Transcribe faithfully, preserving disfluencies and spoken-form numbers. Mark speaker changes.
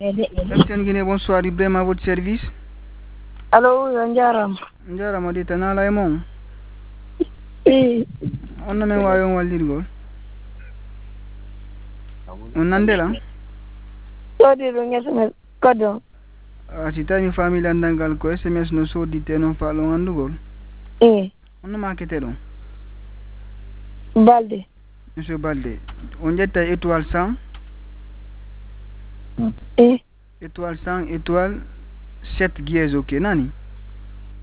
Speaker 1: Capitaine Guinée, bonsoir. Ibrahim à votre service.
Speaker 2: Allo, Njaram.
Speaker 1: Njaram adi tanala emon.
Speaker 2: Eh,
Speaker 1: On na men wayon waldirgol. On nandela.
Speaker 2: sodi do ngesme kodo.
Speaker 1: Asitani famille andangal ko S M S no sodite non falon andugol.
Speaker 2: Eh,
Speaker 1: On no makete don.
Speaker 2: Balde.
Speaker 1: Monsieur Balde. On jetta étoile cent.
Speaker 2: Eh,
Speaker 1: Étoile cent, étoile sept dièse, ok, nani?